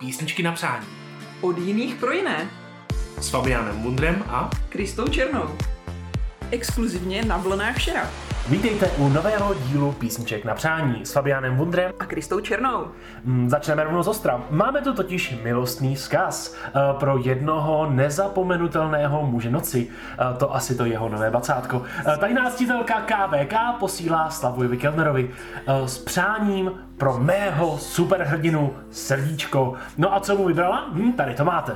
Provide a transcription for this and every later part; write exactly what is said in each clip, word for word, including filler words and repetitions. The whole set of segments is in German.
Písničky na přání. Od jiných pro jiné. S Fabianem Wundrem a Kristou Černou. Exkluzivně na vlnách Šera. Vítejte u nového dílu Písniček na přání s Fabianem Wundrem a Kristou Černou. Mm, začneme rovnou z ostra. Máme tu totiž milostný vzkaz uh, pro jednoho nezapomenutelného muže noci. Uh, to asi to jeho nové bacátko. Uh, tajná ctitelka K V K posílá Slavovi Kellnerovi uh, s přáním pro mého superhrdinu srdíčko. No a co mu vybrala? Hm, tady to máte.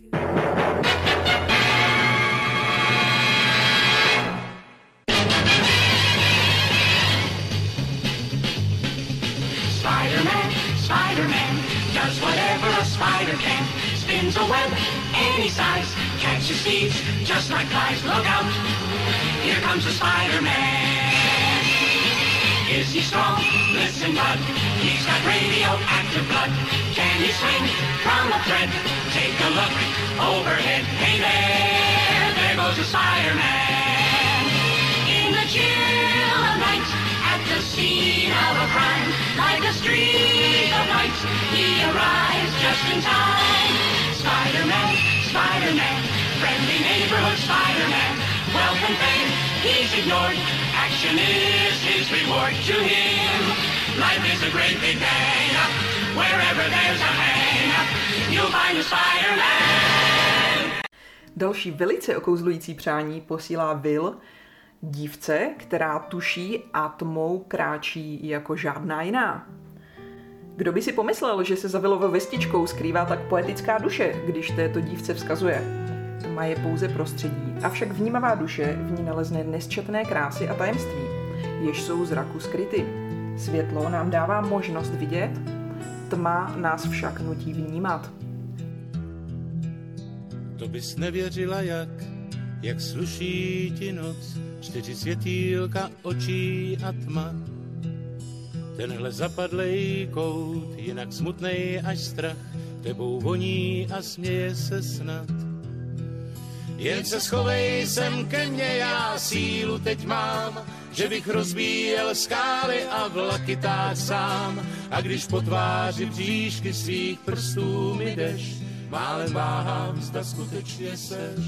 Spider-Man, Spider-Man, does whatever a spider can. Spins a web any size, catches thieves just like flies. Look out, here comes the Spider-Man. Is he strong? Listen, bud, he's got radioactive blood. Can he swing from a thread? Take a look overhead. Hey there, there goes the Spider-Man. In the chill of night, at the scene of a crime, like a streak of light, he arrives just in time. Spider-Man, Spider-Man, friendly neighborhood Spider-Man, wealth and fame he's ignored, action is his reward. To him, life is a great big bang, wherever there's a hang, you'll find a Spider-Man. Další velice okouzlující přání posílá Will, dívce, která tuší a tmou kráčí jako žádná jiná. Kdo by si pomyslel, že se za Willovou vestičkou skrývá tak poetická duše, když této dívce vzkazuje? Tma je pouze prostředí, avšak vnímavá duše v ní nalezne nesčetné krásy a tajemství, jež jsou zraku skryty. Světlo nám dává možnost vidět, tma nás však nutí vnímat. To bys nevěřila jak, jak sluší ti noc, čtyři světýlka, očí a tma. Tenhle zapadlej kout, jinak smutnej až strach, tebou voní a směje se snad. Jen se schovej sem ke mně, já sílu teď mám, že bych rozbíjel skály a vlaky táhl sám. A když po tváři bříšky svých prstů mi jdeš, málem váhám, zda skutečně seš.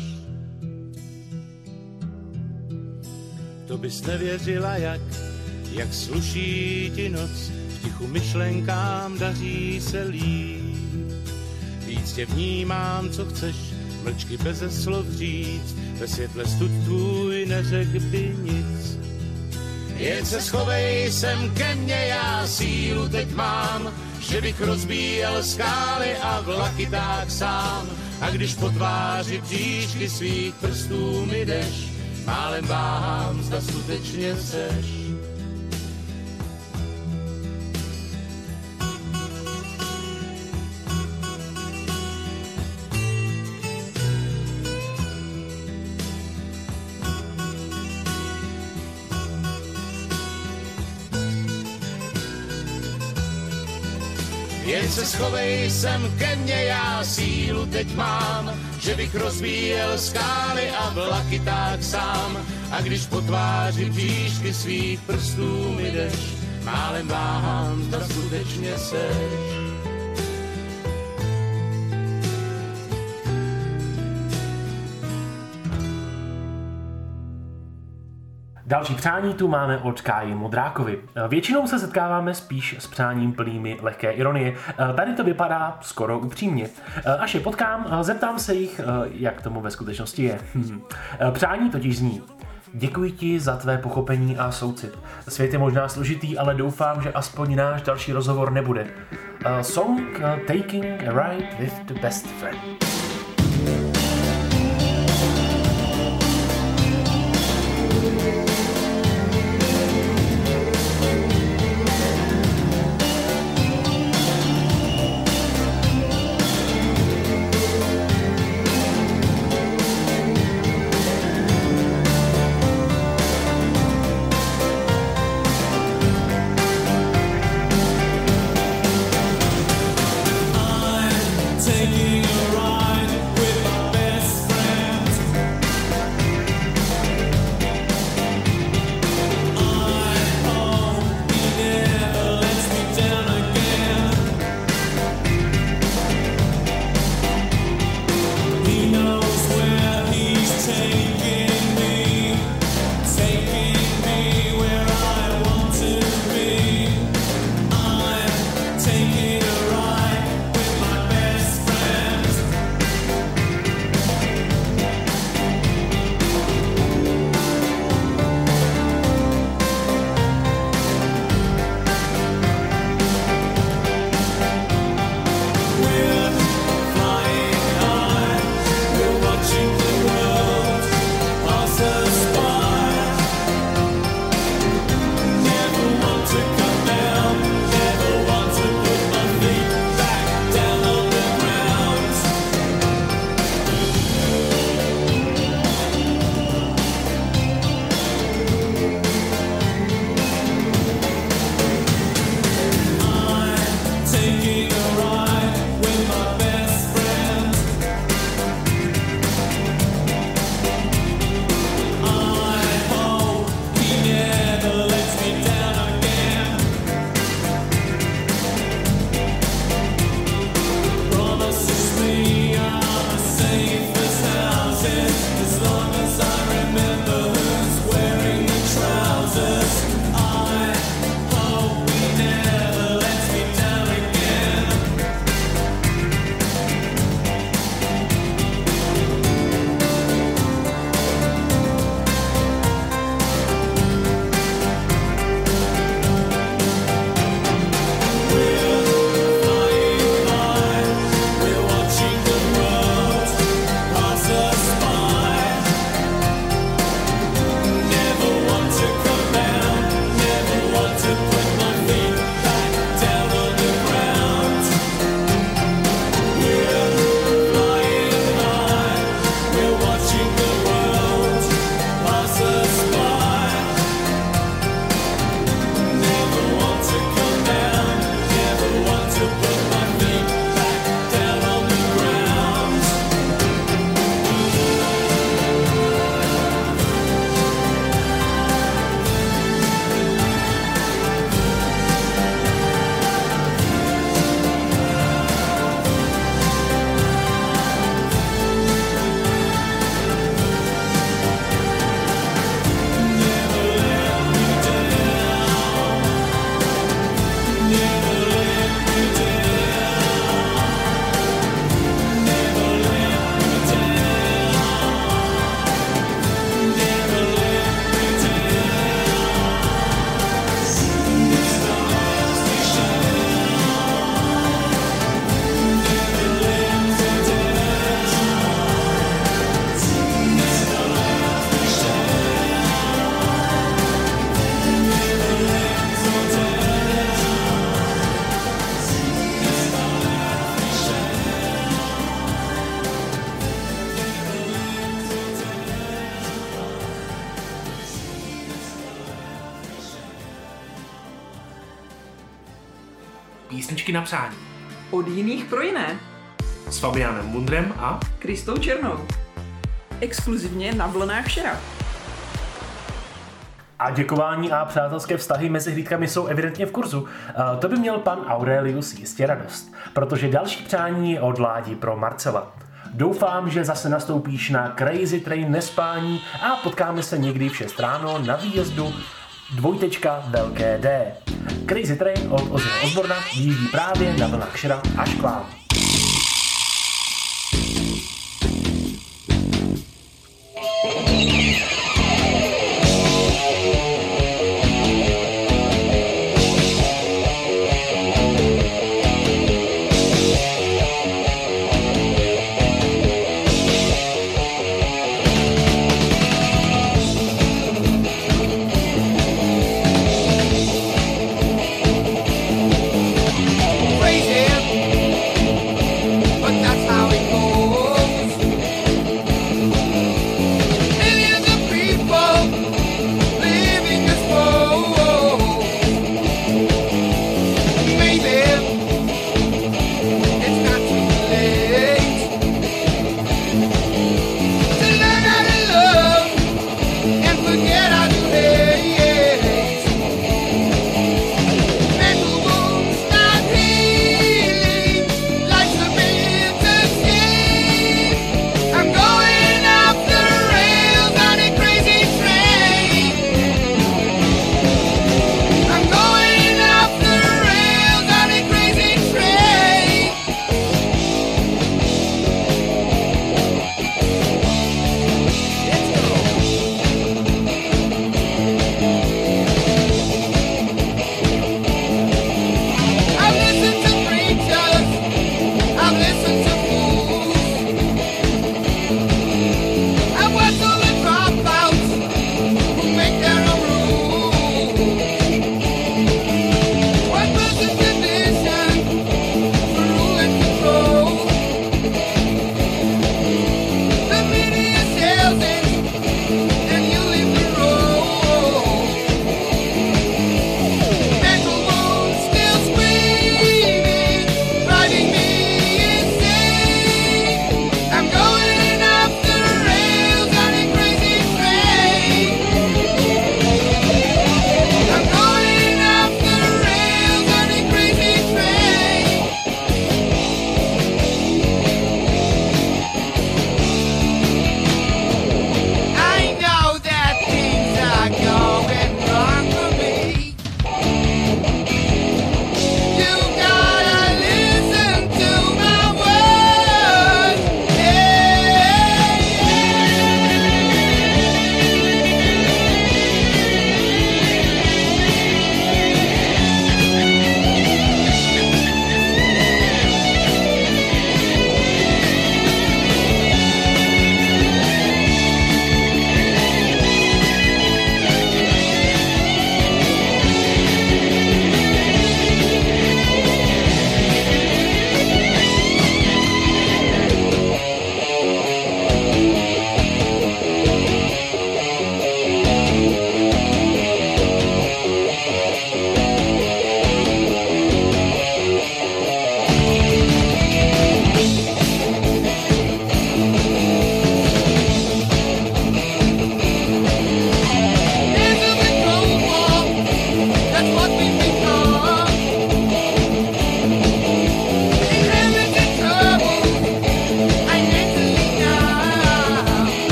To bys nevěřila jak, jak sluší ti noc, v tichu myšlenkám daří se líp. Víc tě vnímám, co chceš, mlčky beze slov říct, ve světle stud tvůj neřek by nic. Jen se schovej sem ke mně, já sílu teď mám, že bych rozbíjel skály a vlaky táhl sám. A když po tváři příšky svých prstů mi jdeš, málem váhám, zda skutečně seš. Jen se schovej sem ke mně, já sílu teď mám, že bych rozbíjel skály a vlaky táhl sám. A když po tváři příšky svých prstů mi jdeš, málem váhám, zda skutečně seš. Další přání tu máme od Káji Modrákovi. Většinou se setkáváme spíš s přáním plnými lehké ironie. Tady to vypadá skoro upřímně. Až je potkám, zeptám se jich, jak tomu ve skutečnosti je. Přání totiž zní: děkuji ti za tvé pochopení a soucit. Svět je možná složitý, ale doufám, že aspoň náš další rozhovor nebude. Song Taking a Ride with the Best Friend. Taking a ride Písničky na přání. Od jiných pro jiné. S Fabianem Bundrem a Kristou Černou. Exkluzivně na vlnách Šera. A děkování a přátelské vztahy mezi hlídkami jsou evidentně v kurzu. To by měl pan Aurelius jistě radost, protože další přání je od Ládi pro Marcela. Doufám, že zase nastoupíš na Crazy Train nespání a potkáme se někdy v šest ráno na výjezdu dvojtečka velké D. Crazy Train od Ozzyho Osborna vyjíždí právě na vlnách Šera až k vám. Crazy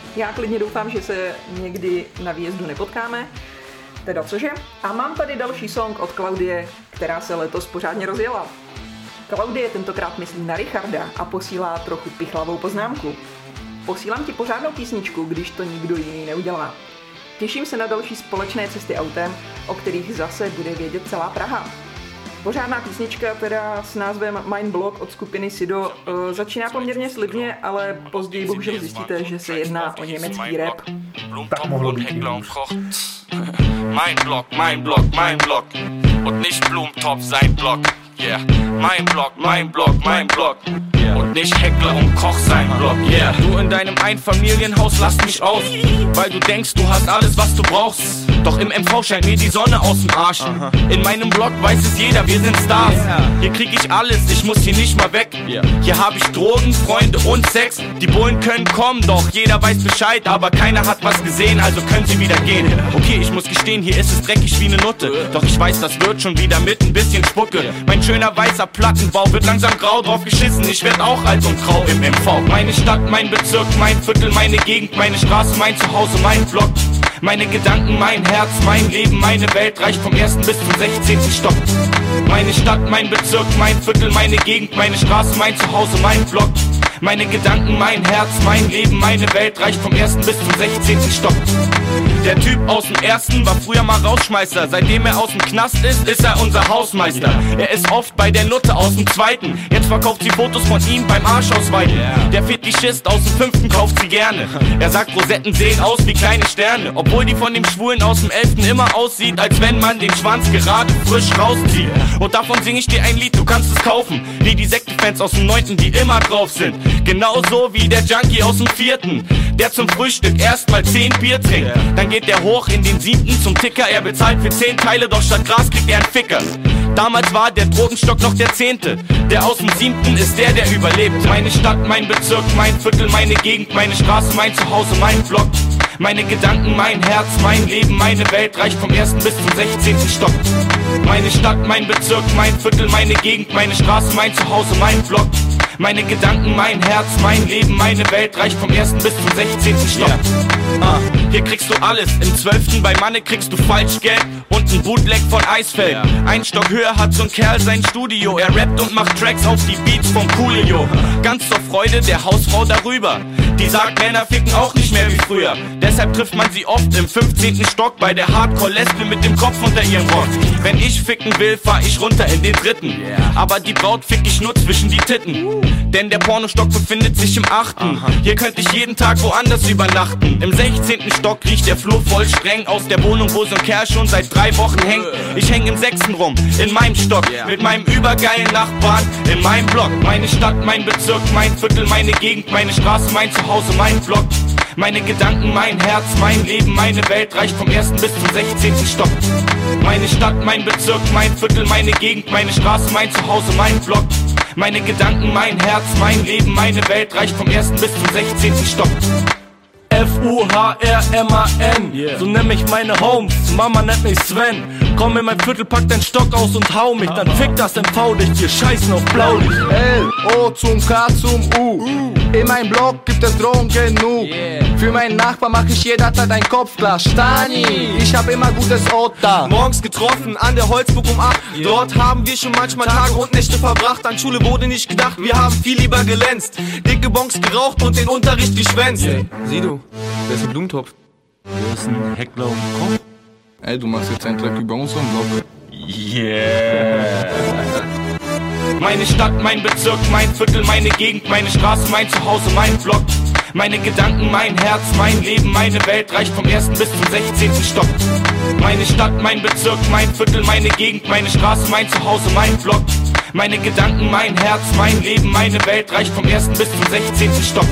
Já klidně doufám, že se někdy na výjezdu nepotkáme. Teda cože? A mám tady další song od Klaudie, která se letos pořádně rozjela. Klaudie tentokrát myslí na Richarda a posílá trochu pichlavou poznámku. Posílám ti pořádnou písničku, když to nikdo jiný neudělá. Těším se na další společné cesty autem, o kterých zase bude vědět celá Praha. Pořádná písnička teda s názvem Mein Block od skupiny Sido uh, začíná poměrně slibně, ale později bohužel zjistíte, že se jedná o německý rap. Tak mohlo být i hůř. Mein Block, mein Block, mein Block und nicht Blumentopf sein Block. Yeah, mein Block, mein Block, mein Block. Und nicht Heckler und Koch sein Block, yeah. Du in deinem Einfamilienhaus lass mich aus, weil du denkst, du hast alles, was du brauchst. Doch im M V scheint mir die Sonne aus dem Arsch. Aha. In meinem Block weiß es jeder, wir sind Stars. Yeah. Hier krieg ich alles, ich muss hier nicht mal weg. Yeah. Hier hab ich Drogen, Freunde und Sex. Die Bullen können kommen, doch jeder weiß Bescheid. Aber keiner hat was gesehen, also können sie wieder gehen. Okay, ich muss gestehen, hier ist es dreckig wie ne Nutte. Doch ich weiß, das wird schon wieder mit ein bisschen Spucke. Mein schöner weißer Plattenbau wird langsam grau, drauf geschissen. Ich werd auch alt und grau im M V. Meine Stadt, mein Bezirk, mein Viertel, meine Gegend, meine Straße, mein Zuhause, mein Block. Meine Gedanken, mein Herz, mein Leben, meine Welt reicht vom ersten bis zum sechzehnten Stock. Meine Stadt, mein Bezirk, mein Viertel, meine Gegend, meine Straße, mein Zuhause, mein Block. Meine Gedanken, mein Herz, mein Leben, meine Welt reicht vom ersten bis zum sechzehnten Stock. Der Typ aus dem ersten war früher mal Rausschmeißer. Seitdem er aus dem Knast ist, ist er unser Hausmeister. Er ist oft bei der Nutte aus dem zweiten. Jetzt verkauft sie Fotos von ihm beim Arschausweiten. Der Fetischist aus dem fünften kauft sie gerne. Er sagt, Rosetten sehen aus wie kleine Sterne. Obwohl die von dem Schwulen aus dem elften immer aussieht, als wenn man den Schwanz gerade frisch rauszieht. Und davon sing ich dir ein Lied, du kannst es kaufen. Wie die Sektefans aus dem neunten, die immer drauf sind. Genauso wie der Junkie aus dem vierten, der zum Frühstück erstmal zehn Bier trinkt. Dann geht er hoch in den siebten zum Ticker. Er bezahlt für zehn Teile, doch statt Gras kriegt er einen Ficker. Damals war der Drogenstock noch der zehnte. Der aus dem siebten ist der, der überlebt. Meine Stadt, mein Bezirk, mein Viertel, meine Gegend, meine Straße, mein Zuhause, mein Block. Meine Gedanken, mein Herz, mein Leben, meine Welt reicht vom ersten bis zum sechzehnten Stock. Meine Stadt, mein Bezirk, mein Viertel, meine Gegend, meine Straße, mein Zuhause, mein Block. Meine Gedanken, mein Herz, mein Leben, meine Welt reicht vom ersten bis zum sechzehnten Stock. Yeah. Ah, hier kriegst du alles. Im zwölften bei Manne kriegst du Falschgeld und ein Bootleg von Eisfeld. Yeah. Ein Stock höher hat so ein Kerl sein Studio. Er rappt und macht Tracks auf die Beats vom Coolio. Ganz zur Freude der Hausfrau darüber. Die sagt, Männer ficken auch nicht mehr wie früher. Deshalb trifft man sie oft im fünfzehnten Stock bei der Hardcore-Lesbe mit dem Kopf unter ihrem Rock. Wenn ich ficken will, fahr ich runter in den dritten. Yeah. Aber die Braut fick ich nur zwischen die Titten. Uh. Denn der Pornostock befindet sich im achten. Aha. Hier könnte ich jeden Tag woanders übernachten. Im sechzehnten Stock riecht der Flur voll streng aus der Wohnung, wo so ein Kerl schon seit drei Wochen hängt. Ich häng im sechsten rum, in meinem Stock, yeah. Mit meinem übergeilen Nachbarn, in meinem Block. Meine Stadt, mein Bezirk, mein Viertel, meine Gegend, meine Straße, mein Zuhause, mein Block. Meine Gedanken, mein Herz, mein Leben, meine Welt reicht vom ersten bis zum sechzehnten Stock. Meine Stadt, mein Bezirk, mein Viertel, meine Gegend, meine Straße, mein Zuhause, mein Block. Meine Gedanken, mein Herz, mein Leben, meine Welt reicht vom ersten bis zum sechzehnten Stock. F U H R M A N, yeah. So nenn mich meine Homes, Mama nennt mich Sven. Komm in mein Viertel, pack deinen Stock aus und hau mich. Dann fick das M V-Licht, wir scheißen auf Blaulicht. L, O zum K zum U, uh. In meinem Block gibt es Drogen genug, yeah. Für meinen Nachbar mach ich jederzeit ein Kopfglas. Stani, ich hab immer gutes Ort da. Morgens getroffen an der Holzburg um acht, yeah. Dort haben wir schon manchmal Tage und Nächte verbracht. An Schule wurde nicht gedacht, wir haben viel lieber glänzt. Dicke Bonks geraucht und den Unterricht geschwänzt, yeah. Sieh du, wer ist ein Blumentopf? Wer ist ein Heckler und Koch? Ey, du machst jetzt einen Track über unseren Block. Yeah. Meine Stadt, mein Bezirk, mein Viertel, meine Gegend, meine Straße, mein Zuhause, mein Block. Meine Gedanken, mein Herz, mein Leben, meine Welt reicht vom ersten bis zum sechzehnten Stock. Meine Stadt, mein Bezirk, mein Viertel, meine Gegend, meine Straße, mein Zuhause, mein Block. Meine Gedanken, mein Herz, mein Leben, meine Welt reicht vom ersten bis zum sechzehnten Stock.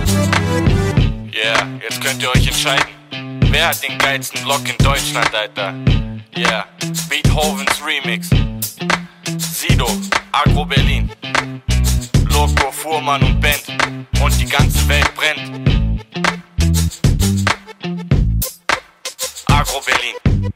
Yeah, jetzt könnt ihr euch entscheiden. Wer hat den geilsten Block in Deutschland, Alter? Yeah, Beethovens Remix. Sido, Agro Berlin. Loco, Fuhrmann und Band. Und die ganze Welt brennt. Agro Berlin.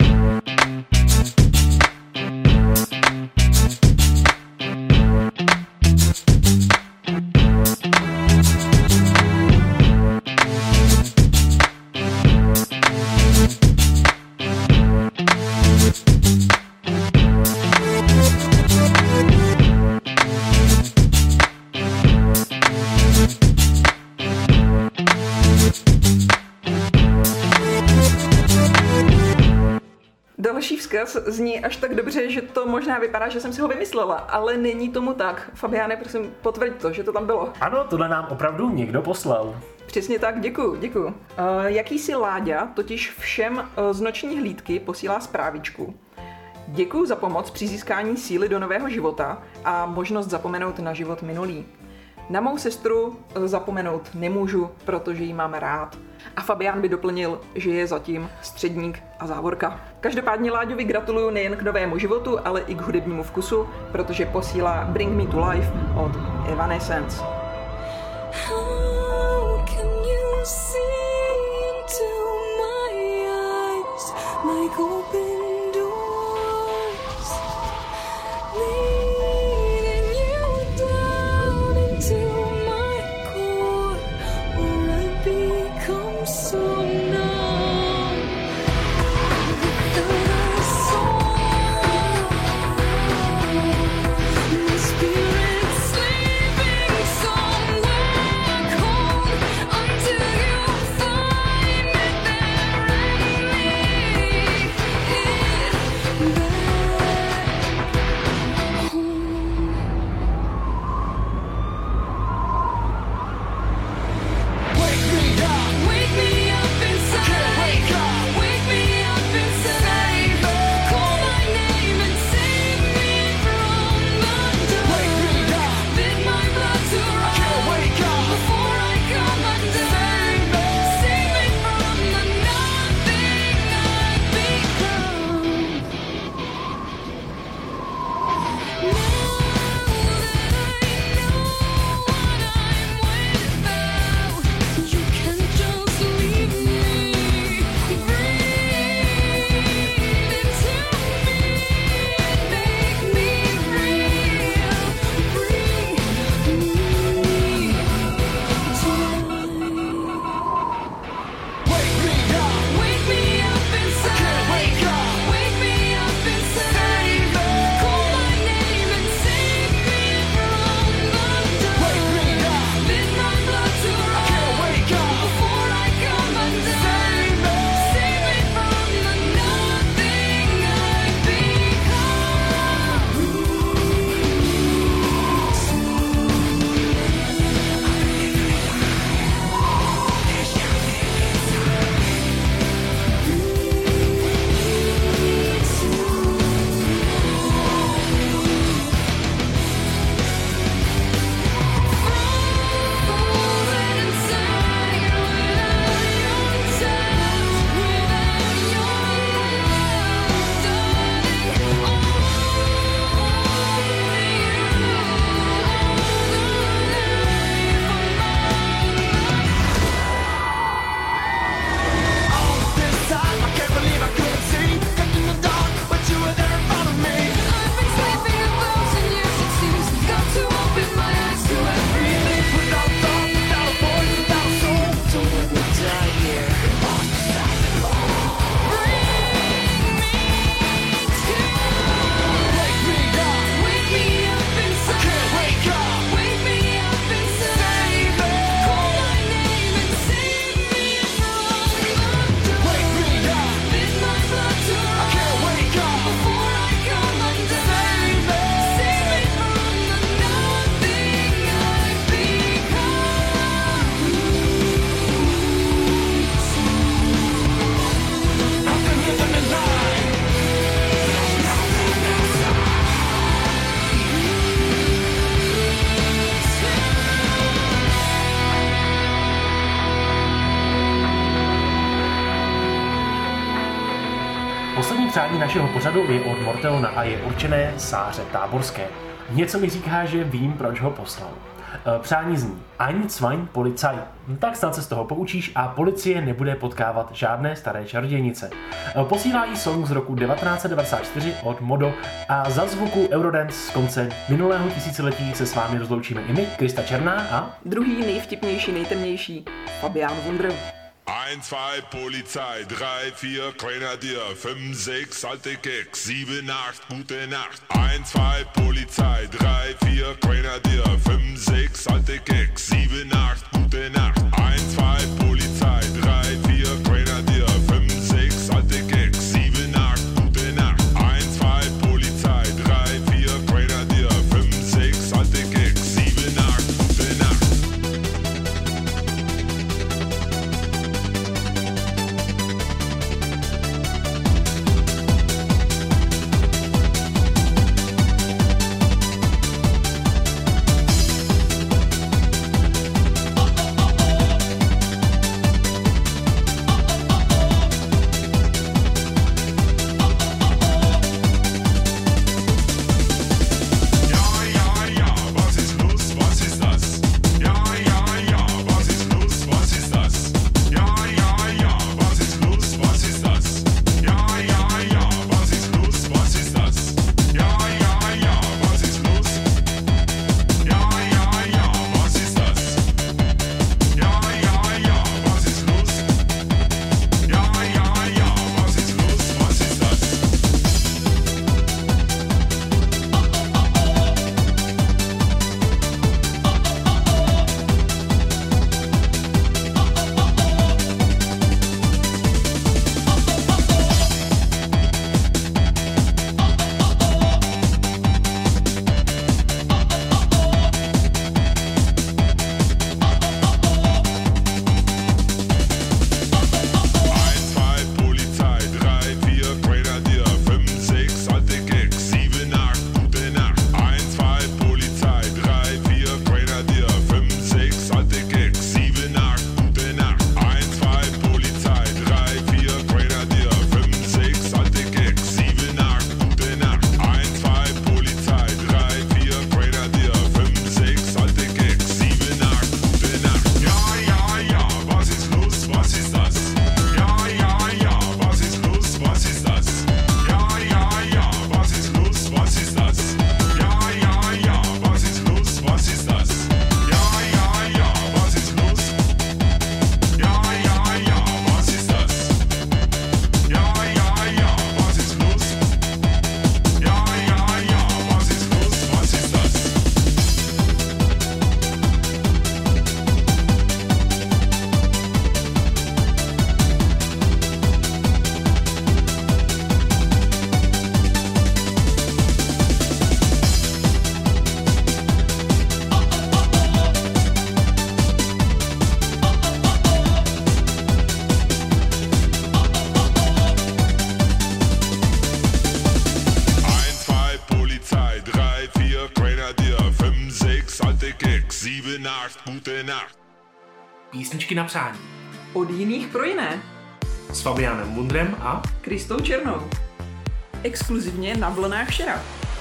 vzkaz zní až tak dobře, že to možná vypadá, že jsem si ho vymyslela, ale není tomu tak. Fabiáne, prosím, potvrď to, že to tam bylo. Ano, tohle nám opravdu někdo poslal. Přesně tak, děkuju, děkuju. Uh, jakýsi Láďa totiž všem uh, z noční hlídky posílá zprávičku. Děkuju za pomoc při získání síly do nového života a možnost zapomenout na život minulý. Na mou sestru uh, zapomenout nemůžu, protože ji mám rád. A Fabián by doplnil, že je zatím středník a závorka. Každopádně Láďovi gratuluju nejen k novému životu, ale i k hudebnímu vkusu, protože posílá Bring Me to Life od Evanescence. See into my eyes like open doors, leading you down into my core, where I become so numb without a soul. My spirit's sleeping somewhere cold until you find it there and lead it back home. Wake me up, wake me up inside. Can't wake up, wake me up inside. Call my name and save me from the dark. Wake me up, bid my blood to run. Can't wake up before I come undone. Save me from the nothing I've become. Now that I know what I'm without, you can just leave me. Breathe into me, make me real. Bring me to life. Wake me up, wake me up inside. Can't wake up, wake me up inside. Call my name and save me from the dark. Wake me up, bid my blood to run. Can't wake up before I come undone. Save me from the nothing I've Poslední přání našeho pořadu je od Morteona a je určené Sáře Táborské. Něco mi říká, že vím, proč ho poslal. Přání zní Ein, zwei, Polizei. Tak snad se z toho poučíš a policie nebude potkávat žádné staré čarodějnice. Posílá jí song z roku devatenáct set devadesát čtyři od Modo a za zvuku Eurodance z konce minulého tisíciletí se s vámi rozloučíme i my, Krista Černá a Druhý nejvtipnější, nejtemnější, Fabián Wundr. Ein, zwei, Polizei, drei, vier, Grenadier, fünf, sechs, alte Keks, sieben, acht, gute Nacht. Ein, zwei, Polizei, drei, vier, Grenadier, fünf, sechs, alte Keks, sieben, acht, gute Nacht. Ein, zwei, Polizei, drei, vier, Grenadier, fünf, sechs, alte Keks, sieben, acht, gute Nacht. Nacht, gute Nacht. Písničky na přání. Od jiných pro jiné. S Fabianem Wundrem a Kristou Černou. Exkluzivně na vlnách Šera.